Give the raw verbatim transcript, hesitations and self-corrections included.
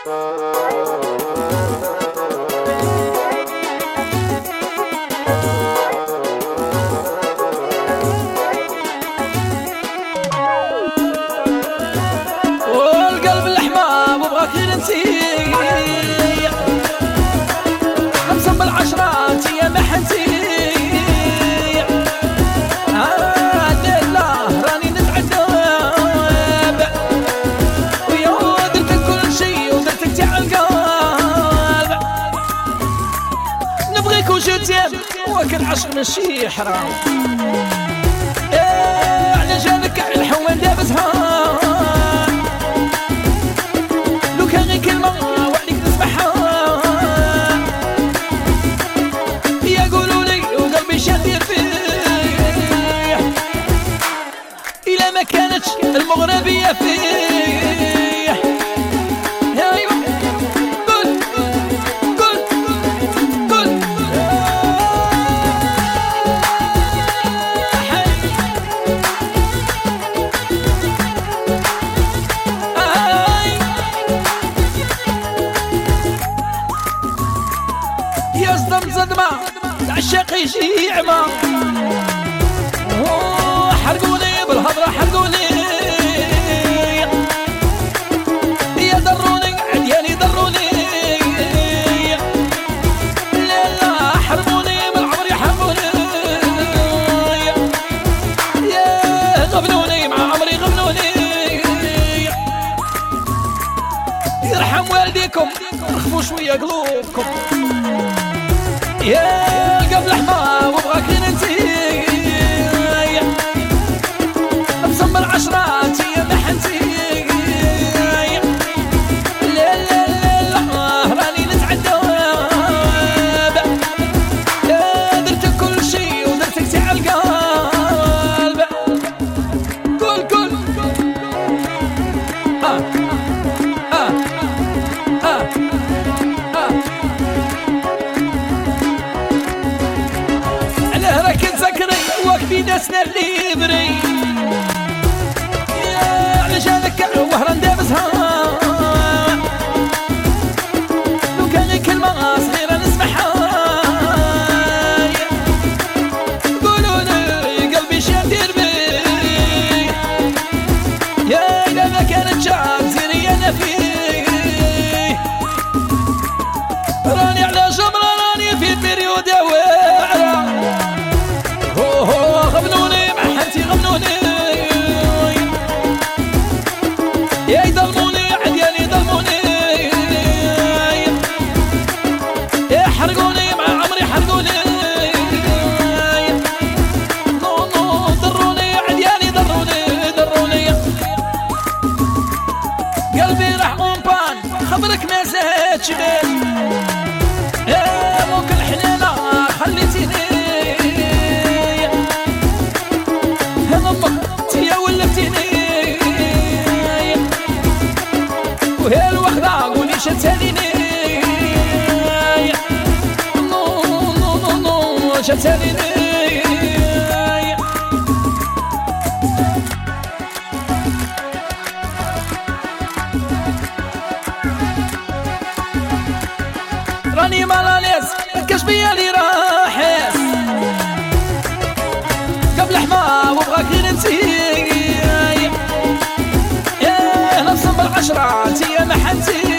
والقلب الحمام وبغاك ننسي خمسة بالعشرات يا محنتي عاد الله راني نتعذب ويا درتك كل شي ودرتك تاع القلب نبغيك وجدت وكل عشق ماشي حرام على جالك الحوان دابتها لو كان غير كلمة وعليك تسمعها يقولوا لي وقلبي شادير فيه إلا ما كانتش المغربية فيه أيوة قل قل قل يصدم صدمة العشاق يجي عمى حرقوني بالهضرة حرقوني يا ضروني عدياني ضروني لا لا حرموني من العمر يحرموني يا غبنوني مع عمري غبنوني يرحم والديكم رخفوا شوية قلوبكم يا قبل حمام وبغاك ننتي بصم العشرات يا محنتي لا لا لا لا راني نتعذب يا درتك كل شي ودرتك تاع القلب كل كل اه اه اه اه وقفي ناسنا اللي بري يا على جالك وهران دابسها لو كان غير كلمة صغيرة نسمعها قولوا لي قلبي شادير بيه يا إذا ما كانت جاب زيري أنا فيه راني على جمرة راني في بريود واعرة غبنوني مع حنتي غبنوني يا يظلموني عدياني ظلموني يا حرقوني مع عمري حرقوني نو نو ضروني عدياني ضروني ضروني قلبي راح أمبان خبرك ما زادش غير يا موك الحنانة خليتيني تيا ولفتيني وهي الوخدة قولي شتاليني نو نو نو نو شتاليني راني مالانيس كشبية لي راحس قبل حما وبغاك ننسي يا نفس بالعشرات يا محنتي